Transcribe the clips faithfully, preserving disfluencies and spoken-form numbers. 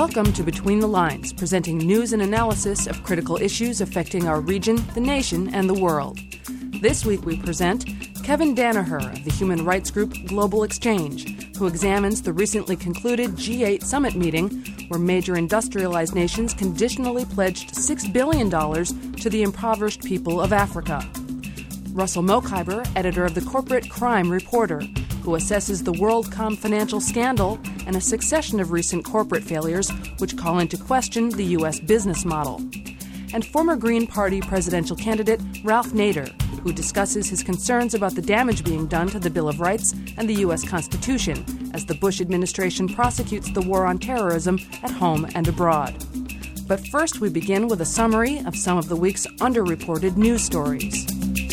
Welcome to Between the Lines, presenting news and analysis of critical issues affecting our region, the nation, and the world. This week we present Kevin Danaher of the human rights group Global Exchange, who examines the recently concluded G eight summit meeting where major industrialized nations conditionally pledged six billion dollars to the impoverished people of Africa. Russell Mokhiber, editor of the Corporate Crime Reporter, who assesses the WorldCom financial scandal and a succession of recent corporate failures which call into question the U S business model. And former Green Party presidential candidate Ralph Nader, who discusses his concerns about the damage being done to the Bill of Rights and the U S Constitution as the Bush administration prosecutes the war on terrorism at home and abroad. But first we begin with a summary of some of the week's underreported news stories.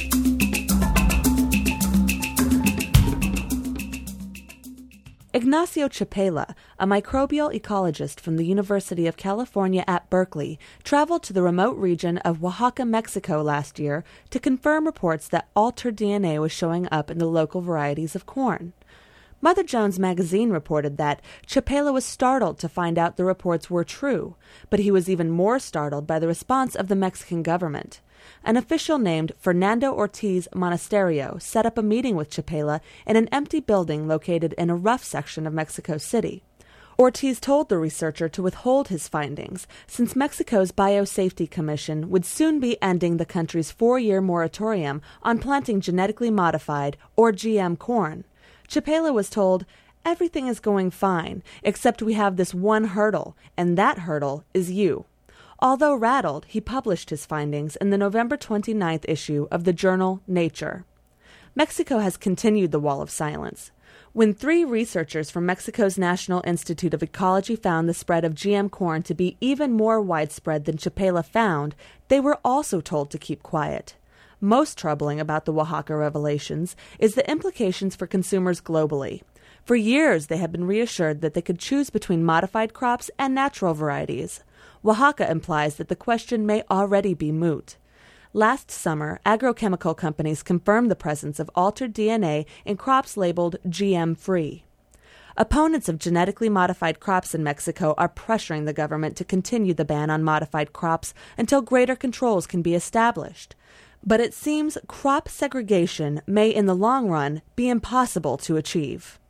Ignacio Chapela, a microbial ecologist from the University of California at Berkeley, traveled to the remote region of Oaxaca, Mexico last year to confirm reports that altered D N A was showing up in the local varieties of corn. Mother Jones magazine reported that Chapela was startled to find out the reports were true, but he was even more startled by the response of the Mexican government. An official named Fernando Ortiz Monasterio set up a meeting with Chapela in an empty building located in a rough section of Mexico City. Ortiz told the researcher to withhold his findings, since Mexico's Biosafety Commission would soon be ending the country's four-year moratorium on planting genetically modified, or G M, corn. Chapela was told, "Everything is going fine, except we have this one hurdle, and that hurdle is you." Although rattled, he published his findings in the November twenty-ninth issue of the journal Nature. Mexico has continued the wall of silence. When three researchers from Mexico's National Institute of Ecology found the spread of G M corn to be even more widespread than Chapela found, they were also told to keep quiet. Most troubling about the Oaxaca revelations is the implications for consumers globally. For years, they have been reassured that they could choose between modified crops and natural varieties. Oaxaca implies that the question may already be moot. Last summer, agrochemical companies confirmed the presence of altered D N A in crops labeled G M-free. Opponents of genetically modified crops in Mexico are pressuring the government to continue the ban on modified crops until greater controls can be established. But it seems crop segregation may, in the long run, be impossible to achieve.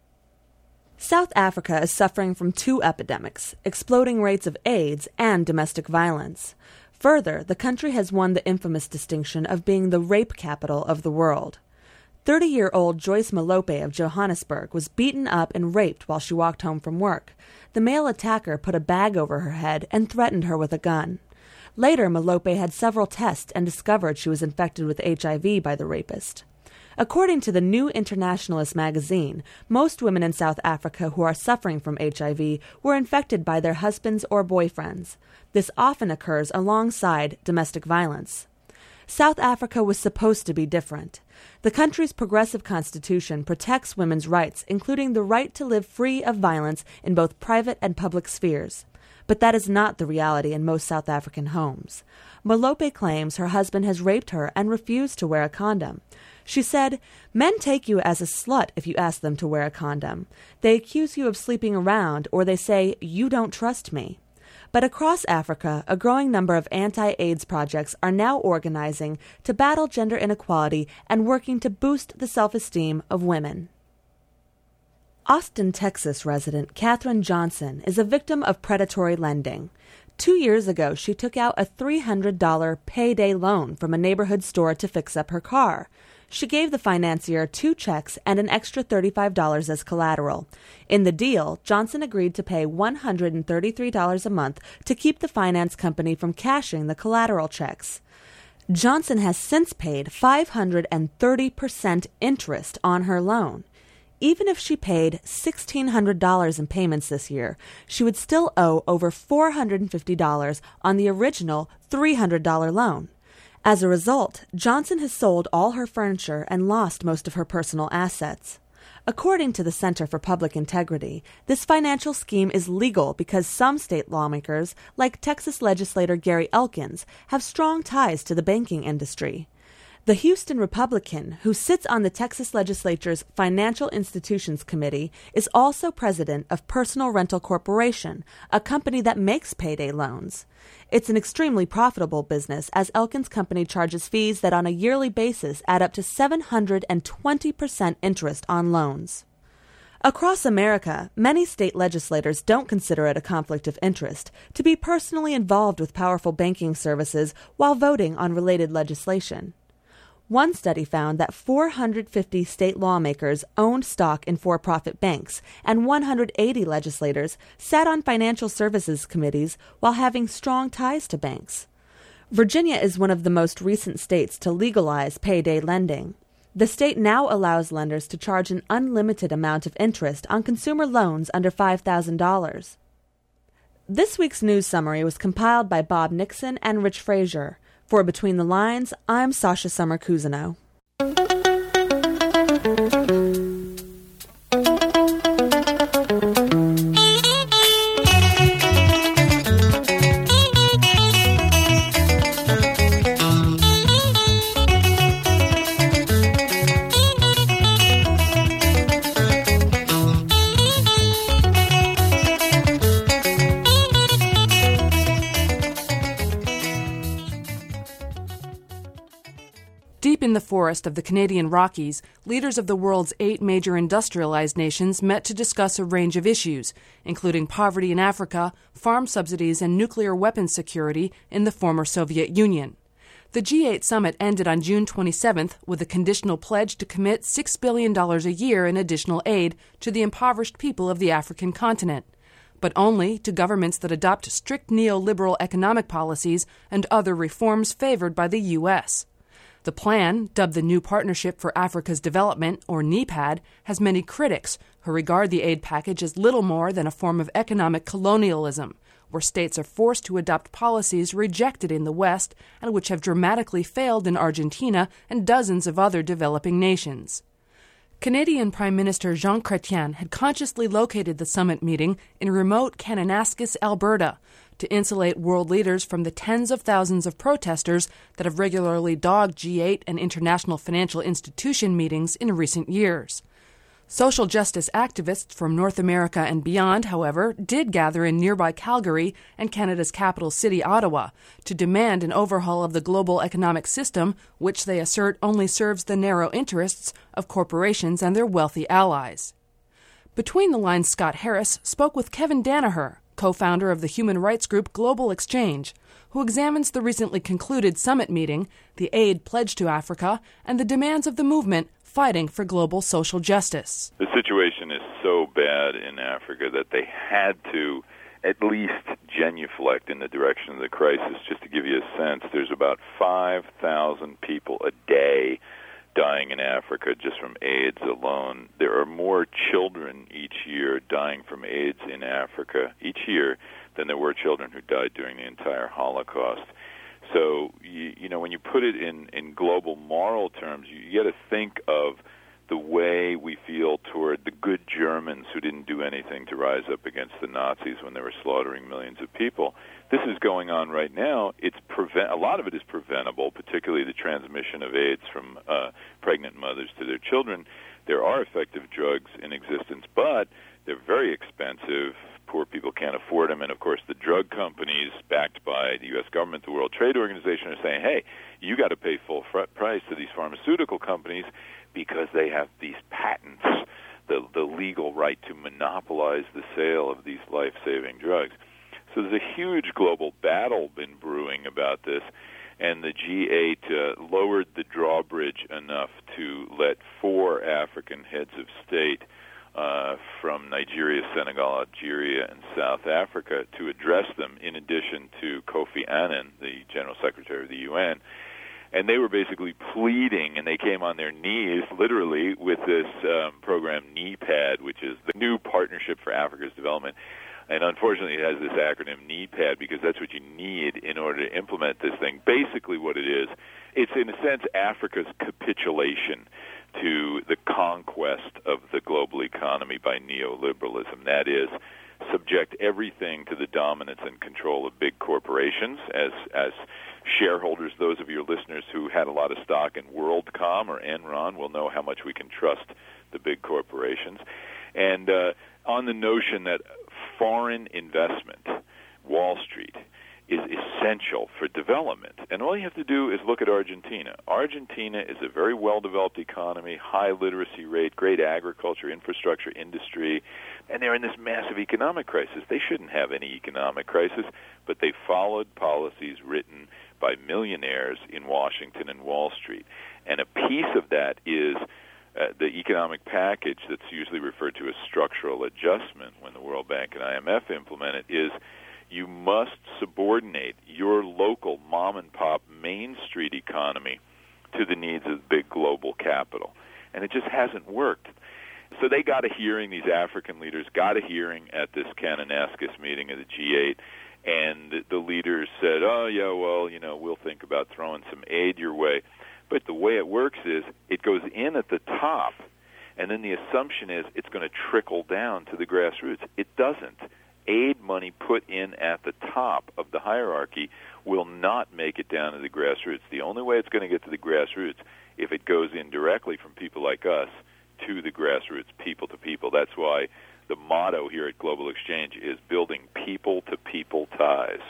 South Africa is suffering from two epidemics, exploding rates of AIDS and domestic violence. Further, the country has won the infamous distinction of being the rape capital of the world. thirty-year-old Joyce Malope of Johannesburg was beaten up and raped while she walked home from work. The male attacker put a bag over her head and threatened her with a gun. Later, Malope had several tests and discovered she was infected with H I V by the rapist. According to the New Internationalist magazine, most women in South Africa who are suffering from H I V were infected by their husbands or boyfriends. This often occurs alongside domestic violence. South Africa was supposed to be different. The country's progressive constitution protects women's rights, including the right to live free of violence in both private and public spheres. But that is not the reality in most South African homes. Malope claims her husband has raped her and refused to wear a condom. She said, "Men take you as a slut if you ask them to wear a condom. They accuse you of sleeping around, or they say, 'You don't trust me.'" But across Africa, a growing number of anti-AIDS projects are now organizing to battle gender inequality and working to boost the self-esteem of women. Austin, Texas resident Katherine Johnson is a victim of predatory lending. Two years ago, she took out a three hundred dollars payday loan from a neighborhood store to fix up her car. She gave the financier two checks and an extra thirty-five dollars as collateral. In the deal, Johnson agreed to pay one hundred thirty-three dollars a month to keep the finance company from cashing the collateral checks. Johnson has since paid five hundred thirty percent interest on her loan. Even if she paid one thousand six hundred dollars in payments this year, she would still owe over four hundred fifty dollars on the original three hundred dollars loan. As a result, Johnson has sold all her furniture and lost most of her personal assets. According to the Center for Public Integrity, this financial scheme is legal because some state lawmakers, like Texas legislator Gary Elkins, have strong ties to the banking industry. The Houston Republican, who sits on the Texas legislature's Financial Institutions Committee, is also president of Personal Rental Corporation, a company that makes payday loans. It's an extremely profitable business, as Elkins Company charges fees that on a yearly basis add up to seven hundred twenty percent interest on loans. Across America, many state legislators don't consider it a conflict of interest to be personally involved with powerful banking services while voting on related legislation. One study found that four hundred fifty state lawmakers owned stock in for-profit banks, and one hundred eighty legislators sat on financial services committees while having strong ties to banks. Virginia is one of the most recent states to legalize payday lending. The state now allows lenders to charge an unlimited amount of interest on consumer loans under five thousand dollars. This week's news summary was compiled by Bob Nixon and Rich Frazier. For Between the Lines, I'm Sasha Summer-Cousineau. Deep in the forest of the Canadian Rockies, leaders of the world's eight major industrialized nations met to discuss a range of issues, including poverty in Africa, farm subsidies, and nuclear weapons security in the former Soviet Union. The G eight summit ended on June twenty-seventh with a conditional pledge to commit six billion dollars a year in additional aid to the impoverished people of the African continent, but only to governments that adopt strict neoliberal economic policies and other reforms favored by the U S The plan, dubbed the New Partnership for Africa's Development, or NEPAD, has many critics who regard the aid package as little more than a form of economic colonialism, where states are forced to adopt policies rejected in the West and which have dramatically failed in Argentina and dozens of other developing nations. Canadian Prime Minister Jean Chrétien had consciously located the summit meeting in remote Kananaskis, Alberta, to insulate world leaders from the tens of thousands of protesters that have regularly dogged G eight and international financial institution meetings in recent years. Social justice activists from North America and beyond, however, did gather in nearby Calgary and Canada's capital city, Ottawa, to demand an overhaul of the global economic system, which they assert only serves the narrow interests of corporations and their wealthy allies. Between the Lines, Scott Harris spoke with Kevin Danaher, co-founder of the human rights group Global Exchange, who examines the recently concluded summit meeting, the aid pledged to Africa, and the demands of the movement fighting for global social justice. The situation is so bad in Africa that they had to at least genuflect in the direction of the crisis. Just to give you a sense, there's about five thousand people a day dying in Africa just from AIDS alone. There are more children each year dying from AIDS in Africa each year than there were children who died during the entire Holocaust. So, you, you know, when you put it in, in global moral terms, you, you got to think of the way we feel toward the good Germans who didn't do anything to rise up against the Nazis when they were slaughtering millions of people. This is going on right now. It's prevent. A lot of it is preventable, particularly the transmission of AIDS from uh, pregnant mothers to their children. There are effective drugs in existence, but they're very expensive. Poor people can't afford them, and of course the drug companies backed by the U S government, the World Trade Organization, are saying, hey, you got to pay full fr- price to these pharmaceutical companies because they have these patents, the, the legal right to monopolize the sale of these life-saving drugs. So there's a huge global battle been brewing about this, and the G eight uh, lowered the drawbridge enough to let four African heads of state Uh, from Nigeria, Senegal, Algeria, and South Africa to address them, in addition to Kofi Annan, the General Secretary of the U N. And they were basically pleading, and they came on their knees, literally, with this um, program NEPAD, which is the New Partnership for Africa's Development. And unfortunately, it has this acronym NEPAD because that's what you need in order to implement this thing. Basically what it is, it's in a sense Africa's capitulation to the conquest of the global economy by neoliberalism. That is, subject everything to the dominance and control of big corporations. As as shareholders, those of your listeners who had a lot of stock in WorldCom or Enron will know how much we can trust the big corporations. And uh, on the notion that foreign investment, Wall Street, is essential for development. And all you have to do is look at Argentina. Argentina is a very well-developed economy, high literacy rate, great agriculture, infrastructure, industry, and they're in this massive economic crisis. They shouldn't have any economic crisis, but they followed policies written by millionaires in Washington and Wall Street. And a piece of that is uh, the economic package that's usually referred to as structural adjustment when the World Bank and I M F implement it is you must subordinate your local mom-and-pop Main Street economy to the needs of big global capital. And it just hasn't worked. So they got a hearing, these African leaders got a hearing at this Kananaskis meeting of the G eight, and the leaders said, oh, yeah, well, you know, we'll think about throwing some aid your way. But the way it works is it goes in at the top, and then the assumption is it's going to trickle down to the grassroots. It doesn't. Aid money put in at the top of the hierarchy will not make it down to the grassroots. The only way it's going to get to the grassroots if it goes in directly from people like us to the grassroots, people to people. That's why the motto here at Global Exchange is building people-to-people ties.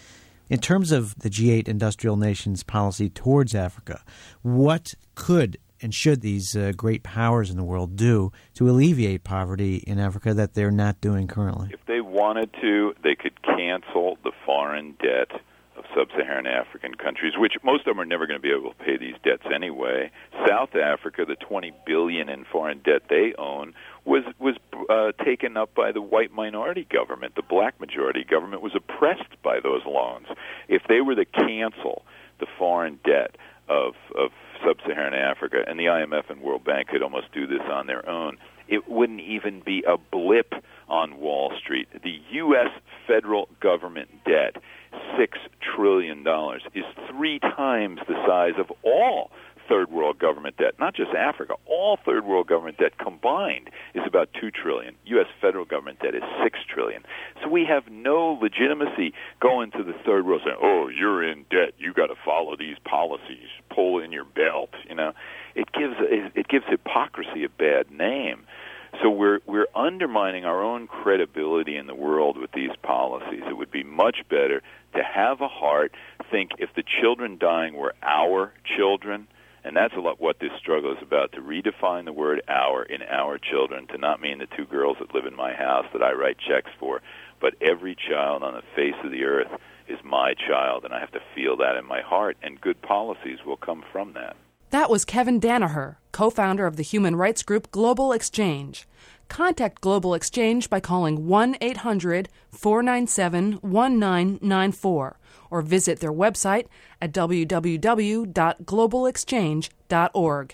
In terms of the G eight industrial nations' policy towards Africa, what could and should these uh, great powers in the world do to alleviate poverty in Africa that they're not doing currently? If they wanted to, they could cancel the foreign debt of sub-Saharan African countries, which most of them are never going to be able to pay these debts anyway. South Africa, the twenty billion dollars in foreign debt they own, was was uh, taken up by the white minority government. The black majority government was oppressed by those loans. If they were to cancel the foreign debt of of sub-Saharan Africa, and the I M F and World Bank could almost do this on their own, it wouldn't even be a blip on Wall Street. The U S federal government debt, six trillion dollars, is three times the size of all third world government debt, not just Africa. All third world government debt combined is about two trillion dollars. U S federal government debt is six trillion dollars. So we have no legitimacy going to the third world saying, oh, you're in debt, you got to follow these policies, pull in your belt. You know, it gives it gives hypocrisy a bad name. So we're we're undermining our own credibility in the world with these policies. It would be much better to have a heart, think if the children dying were our children, and that's a lot what this struggle is about, to redefine the word our in our children, to not mean the two girls that live in my house that I write checks for, but every child on the face of the earth is my child, and I have to feel that in my heart, and good policies will come from that. That was Kevin Danaher, co-founder of the human rights group Global Exchange. Contact Global Exchange by calling one eight hundred four nine seven one nine nine four or visit their website at w w w dot global exchange dot org.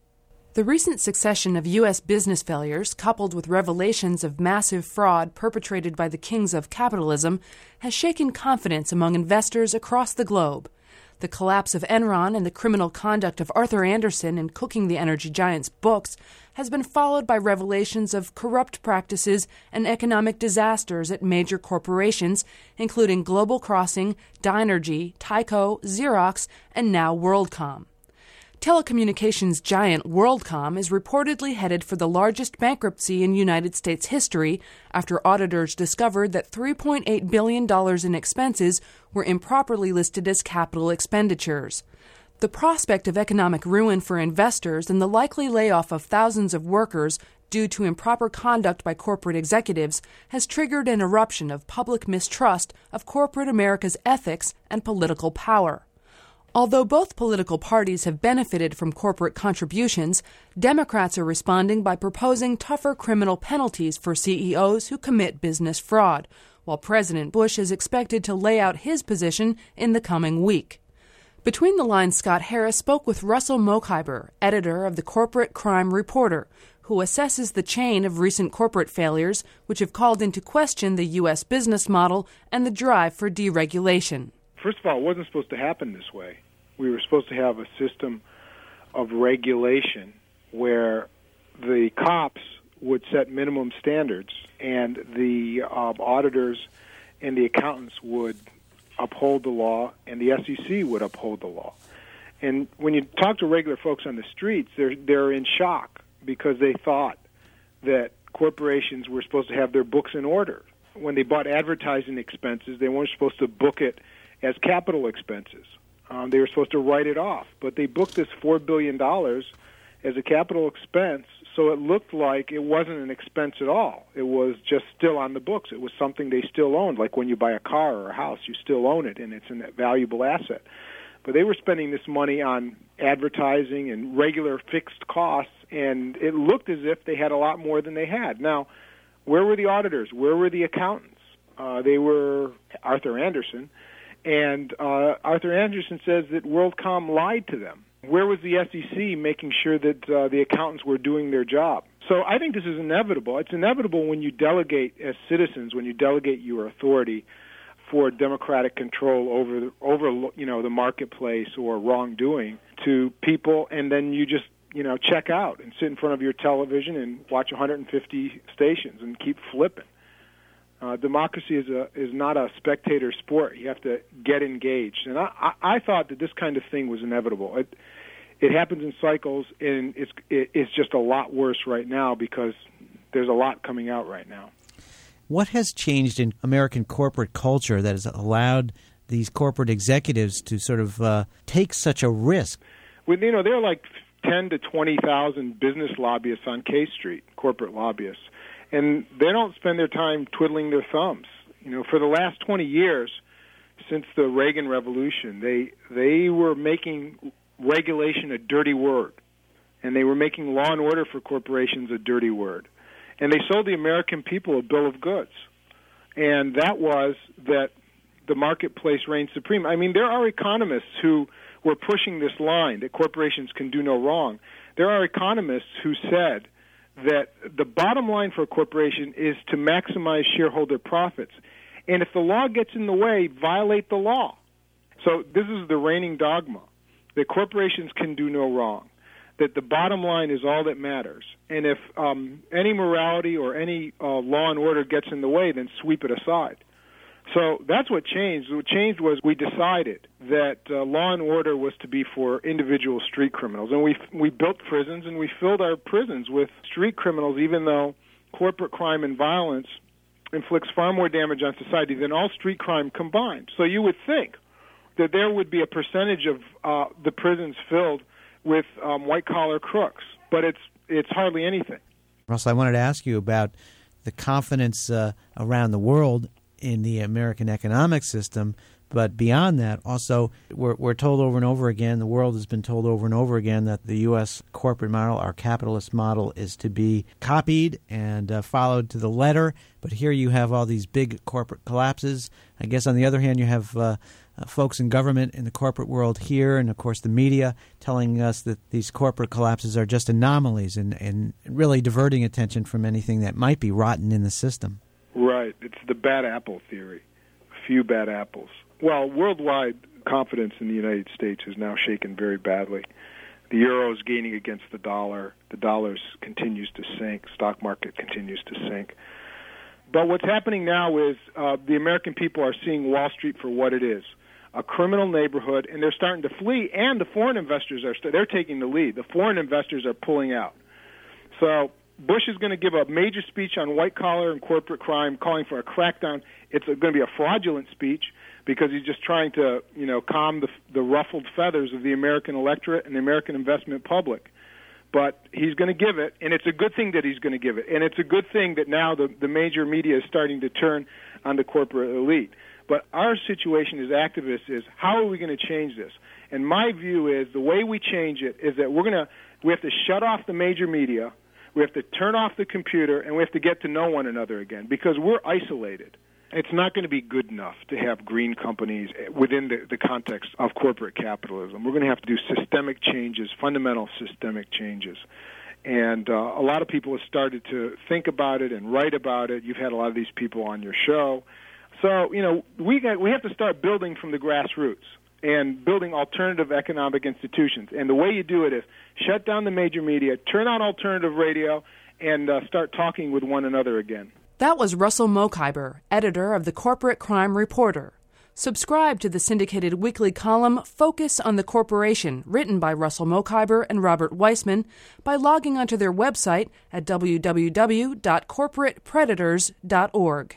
The recent succession of U S business failures, coupled with revelations of massive fraud perpetrated by the kings of capitalism, has shaken confidence among investors across the globe. The collapse of Enron and the criminal conduct of Arthur Andersen in Cooking the Energy Giant's books has been followed by revelations of corrupt practices and economic disasters at major corporations, including Global Crossing, Dynergy, Tyco, Xerox, and now WorldCom. Telecommunications giant WorldCom is reportedly headed for the largest bankruptcy in United States history after auditors discovered that three point eight billion dollars in expenses were improperly listed as capital expenditures. The prospect of economic ruin for investors and the likely layoff of thousands of workers due to improper conduct by corporate executives has triggered an eruption of public mistrust of corporate America's ethics and political power. Although both political parties have benefited from corporate contributions, Democrats are responding by proposing tougher criminal penalties for C E Os who commit business fraud, while President Bush is expected to lay out his position in the coming week. Between the lines, Scott Harris spoke with Russell Mokhiber, editor of the Corporate Crime Reporter, who assesses the chain of recent corporate failures which have called into question the U S business model and the drive for deregulation. First of all, it wasn't supposed to happen this way. We were supposed to have a system of regulation where the cops would set minimum standards, and the uh, auditors and the accountants would uphold the law, and the S E C would uphold the law. And when you talk to regular folks on the streets, they're they're in shock because they thought that corporations were supposed to have their books in order. When they bought advertising expenses, they weren't supposed to book it as capital expenses. Um, they were supposed to write it off, but they booked this four billion dollars as a capital expense, so it looked like it wasn't an expense at all. It was just still on the books. It was something they still owned, like when you buy a car or a house, you still own it, and it's a valuable asset. But they were spending this money on advertising and regular fixed costs, and it looked as if they had a lot more than they had. Now, where were the auditors? Where were the accountants? Uh, they were Arthur Andersen, and uh, Arthur Andersen says that WorldCom lied to them. Where was the S E C making sure that uh, the accountants were doing their job? So I think this is inevitable. It's inevitable when you delegate as citizens, when you delegate your authority for democratic control over over you know the marketplace or wrongdoing to people, and then you just you know check out and sit in front of your television and watch one hundred fifty stations and keep flipping. Uh, democracy is a is not a spectator sport. You have to get engaged, and I, I, I thought that this kind of thing was inevitable. It it happens in cycles, and it's it, it's just a lot worse right now because there's a lot coming out right now. What has changed in American corporate culture that has allowed these corporate executives to sort of uh, take such a risk? Well, you know, there are like ten to twenty thousand business lobbyists on K Street, corporate lobbyists, and they don't spend their time twiddling their thumbs. You know, for the last twenty years, since the Reagan Revolution, they they were making regulation a dirty word, and they were making law and order for corporations a dirty word. And they sold the American people a bill of goods, and that was that the marketplace reigns supreme. I mean, there are economists who were pushing this line that corporations can do no wrong. There are economists who said that the bottom line for a corporation is to maximize shareholder profits, and if the law gets in the way, violate the law. So this is the reigning dogma, that corporations can do no wrong, that the bottom line is all that matters. And if um, any morality or any uh, law and order gets in the way, then sweep it aside. So that's what changed. What changed was we decided that uh, law and order was to be for individual street criminals. And we we built prisons, and we filled our prisons with street criminals, even though corporate crime and violence inflicts far more damage on society than all street crime combined. So you would think that there would be a percentage of uh, the prisons filled with um, white-collar crooks, but it's it's hardly anything. Russell, I wanted to ask you about the confidence uh, around the world in the American economic system, but beyond that, also, we're, we're told over and over again, the world has been told over and over again that the U S corporate model, our capitalist model, is to be copied and uh, followed to the letter, but here you have all these big corporate collapses. I guess on the other hand, you have uh, uh, folks in government in the corporate world here, and of course the media, telling us that these corporate collapses are just anomalies and, and really diverting attention from anything that might be rotten in the system. Right. It's the bad apple theory. A few bad apples. Well, worldwide confidence in the United States is now shaken very badly. The euro is gaining against the dollar. The dollar continues to sink. Stock market continues to sink. But what's happening now is uh, the American people are seeing Wall Street for what it is, a criminal neighborhood, and they're starting to flee, and the foreign investors are st- they're taking the lead. The foreign investors are pulling out. So Bush is going to give a major speech on white-collar and corporate crime, calling for a crackdown. It's going to be a fraudulent speech because he's just trying to, you know, calm the, the ruffled feathers of the American electorate and the American investment public. But he's going to give it, and it's a good thing that he's going to give it. And it's a good thing that now the, the major media is starting to turn on the corporate elite. But our situation as activists is, how are we going to change this? And my view is the way we change it is that we're going to we have to shut off the major media. We have to turn off the computer, and we have to get to know one another again because we're isolated. It's not going to be good enough to have green companies within the, the context of corporate capitalism. We're going to have to do systemic changes, fundamental systemic changes. And uh, a lot of people have started to think about it and write about it. You've had a lot of these people on your show. So, you know, we got, we have to start building from the grassroots and building alternative economic institutions. And the way you do it is shut down the major media, turn on alternative radio, and uh, start talking with one another again. That was Russell Mokhiber, editor of the Corporate Crime Reporter. Subscribe to the syndicated weekly column Focus on the Corporation, written by Russell Mokhiber and Robert Weissman, by logging onto their website at w w w dot corporate predators dot org.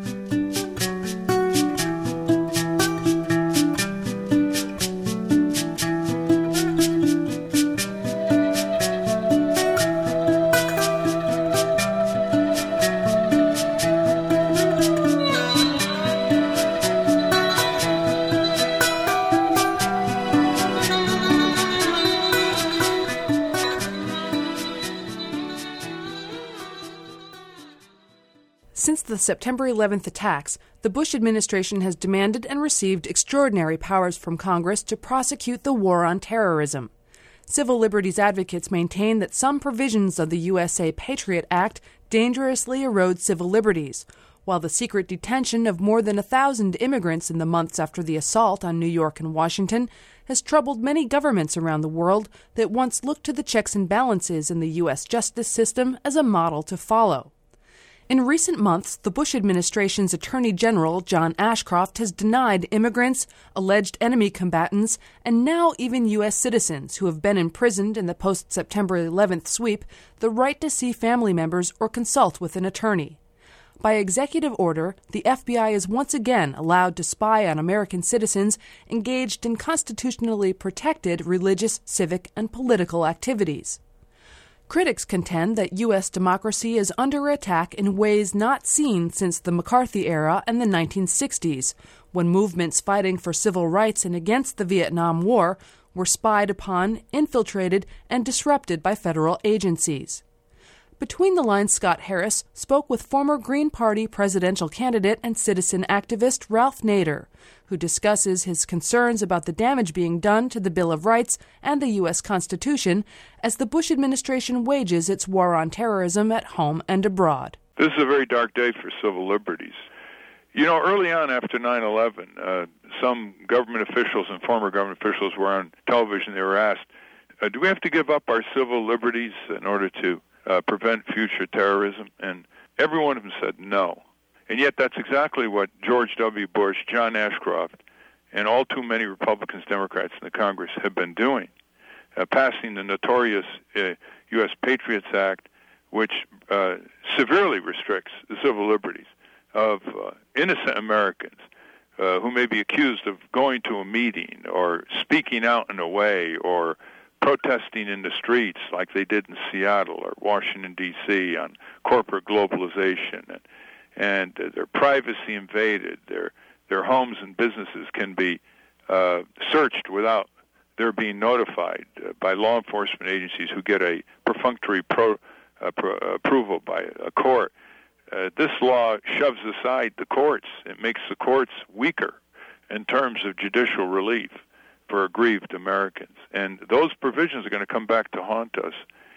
Since the September eleventh attacks, the Bush administration has demanded and received extraordinary powers from Congress to prosecute the war on terrorism. Civil liberties advocates maintain that some provisions of the U S A Patriot Act dangerously erode civil liberties, while the secret detention of more than a thousand immigrants in the months after the assault on New York and Washington has troubled many governments around the world that once looked to the checks and balances in the U S justice system as a model to follow. In recent months, the Bush administration's Attorney General, John Ashcroft, has denied immigrants, alleged enemy combatants, and now even U S citizens who have been imprisoned in the post-September eleventh sweep the right to see family members or consult with an attorney. By executive order, the F B I is once again allowed to spy on American citizens engaged in constitutionally protected religious, civic, and political activities. Critics contend that U S democracy is under attack in ways not seen since the McCarthy era and the nineteen sixties, when movements fighting for civil rights and against the Vietnam War were spied upon, infiltrated, and disrupted by federal agencies. Between the Lines, Scott Harris spoke with former Green Party presidential candidate and citizen activist Ralph Nader, who discusses his concerns about the damage being done to the Bill of Rights and the U S Constitution as the Bush administration wages its war on terrorism at home and abroad. This is a very dark day for civil liberties. You know, early on after nine eleven, uh, some government officials and former government officials were on television. They were asked, uh, do we have to give up our civil liberties in order to Uh, prevent future terrorism? And every one of them said no. And yet that's exactly what George W. Bush, John Ashcroft, and all too many Republicans, Democrats in the Congress have been doing, uh, passing the notorious uh, U S Patriots Act, which uh, severely restricts the civil liberties of uh, innocent Americans uh, who may be accused of going to a meeting or speaking out in a way or protesting in the streets like they did in Seattle or Washington, D C on corporate globalization, and, and uh, their privacy invaded. Their their homes and businesses can be uh, searched without their being notified uh, by law enforcement agencies who get a perfunctory pro, uh, pro, uh, approval by a court. Uh, this law shoves aside the courts. It makes the courts weaker in terms of judicial relief for aggrieved Americans. And those provisions are going to come back to haunt us.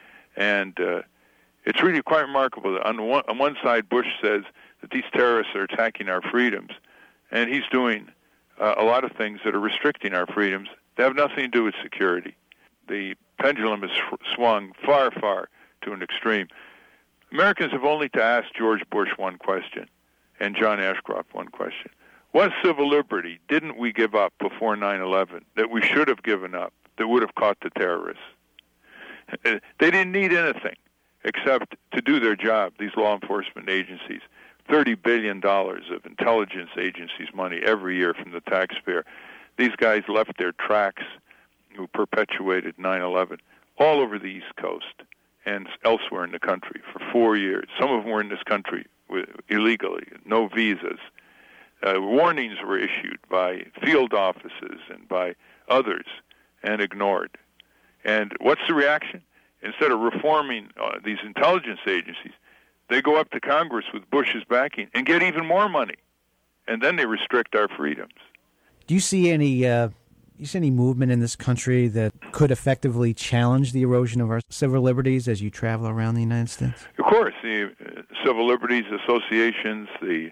And uh, it's really quite remarkable that on one, on one side, Bush says that these terrorists are attacking our freedoms, and he's doing uh, a lot of things that are restricting our freedoms that have nothing to do with security. The pendulum has swung far, far to an extreme. Americans have only to ask George Bush one question and John Ashcroft one question. What civil liberty didn't we give up before nine eleven that we should have given up that would have caught the terrorists? They didn't need anything except to do their job, these law enforcement agencies. thirty billion dollars of intelligence agencies' money every year from the taxpayer. These guys left their tracks who perpetuated nine eleven all over the East Coast and elsewhere in the country for four years. Some of them were in this country with, illegally, no visas. Uh, warnings were issued by field offices and by others and ignored. And what's the reaction? Instead of reforming uh, these intelligence agencies, they go up to Congress with Bush's backing and get even more money. And then they restrict our freedoms. Do you see any uh, do you see any movement in this country that could effectively challenge the erosion of our civil liberties as you travel around the United States? Of course. The uh, civil liberties associations, the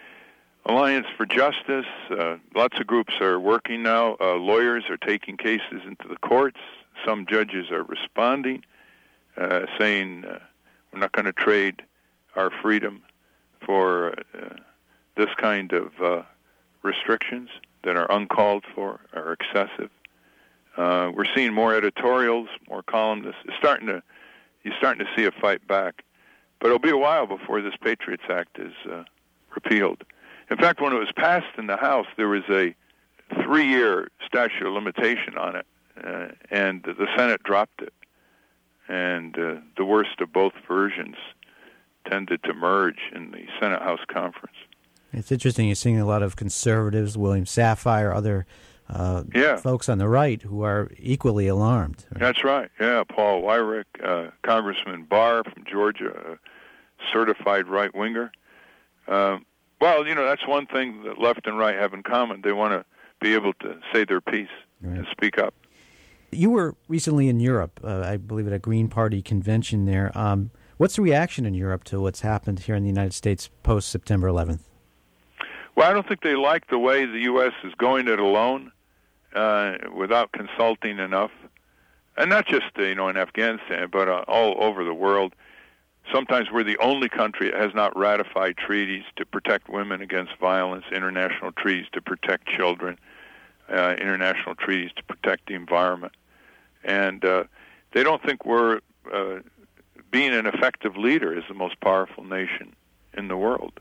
Alliance for Justice, uh, lots of groups are working now. Uh, lawyers are taking cases into the courts. Some judges are responding, uh, saying uh, We're not going to trade our freedom for uh, this kind of uh, restrictions that are uncalled for, are excessive. Uh, we're seeing more editorials, more columnists. It's starting to, you're starting to see a fight back. But it'll be a while before this Patriots Act is uh, repealed. In fact, when it was passed in the House, there was a three-year statute of limitation on it, uh, and the Senate dropped it. And uh, the worst of both versions tended to merge in the Senate-House conference. It's interesting. You're seeing a lot of conservatives, William Safire, other uh, yeah. folks on the right who are equally alarmed. Right? That's right. Yeah, Paul Weyrich, uh, Congressman Barr from Georgia, a certified right-winger. Uh, well, you know, that's one thing that left and right have in common. They want to be able to say their piece right. and speak up. You were recently in Europe, uh, I believe at a Green Party convention there. Um, what's the reaction in Europe to what's happened here in the United States post-September eleventh? Well, I don't think they like the way the U S is going it alone uh, without consulting enough. And not just, uh, you know, in Afghanistan, but uh, all over the world. Sometimes we're the only country that has not ratified treaties to protect women against violence, international treaties to protect children, uh, international treaties to protect the environment. And uh, they don't think we're uh, being an effective leader as the most powerful nation in the world.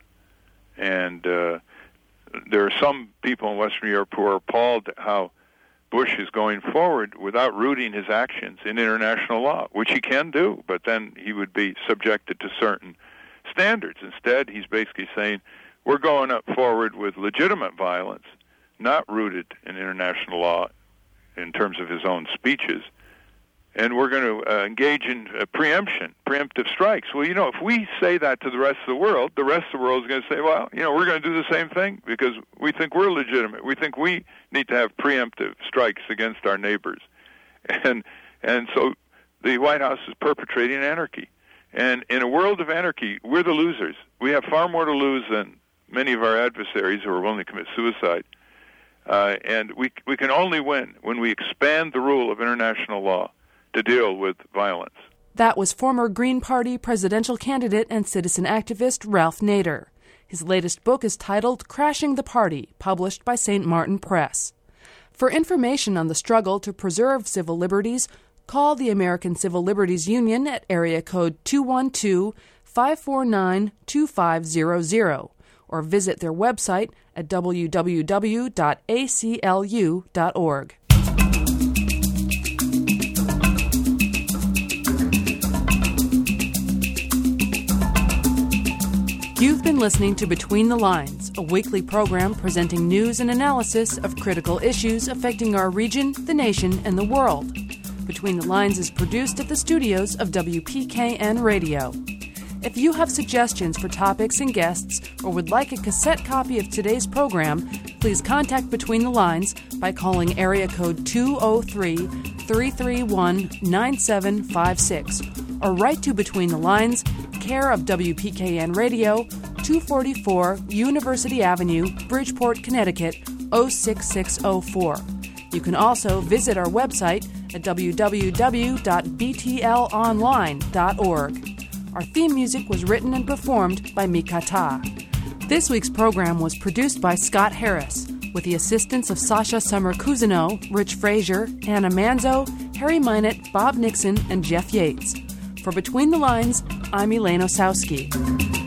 And uh, there are some people in Western Europe who are appalled at how Bush is going forward without rooting his actions in international law, which he can do, but then he would be subjected to certain standards. Instead, he's basically saying, we're going up forward with legitimate violence, not rooted in international law in terms of his own speeches, and we're going to uh, engage in uh, preemption, preemptive strikes. Well, you know, if we say that to the rest of the world, the rest of the world is going to say, well, you know, we're going to do the same thing because we think we're legitimate. We think we need to have preemptive strikes against our neighbors. And and so the White House is perpetrating anarchy. And in a world of anarchy, we're the losers. We have far more to lose than many of our adversaries who are willing to commit suicide. Uh, and we we can only win when we expand the rule of international law to deal with violence. That was former Green Party presidential candidate and citizen activist Ralph Nader. His latest book is titled Crashing the Party, published by Saint Martin Press. For information on the struggle to preserve civil liberties, call the American Civil Liberties Union at area code two one two, five four nine, two five zero zero or visit their website at w w w dot a c l u dot org. You've been listening to Between the Lines, a weekly program presenting news and analysis of critical issues affecting our region, the nation, and the world. Between the Lines is produced at the studios of W P K N Radio. If you have suggestions for topics and guests or would like a cassette copy of today's program, please contact Between the Lines by calling area code two oh three, three three one, nine seven five six or write to Between the Lines, care of W P K N Radio, two forty-four University Avenue, Bridgeport, Connecticut, oh six six oh four. You can also visit our website at w w w dot b t l online dot org. Our theme music was written and performed by Mika Ta. This week's program was produced by Scott Harris, with the assistance of Sasha Summer-Cousineau, Rich Frazier, Anna Manzo, Harry Minott, Bob Nixon, and Jeff Yates. For Between the Lines, I'm Elaine Osowski.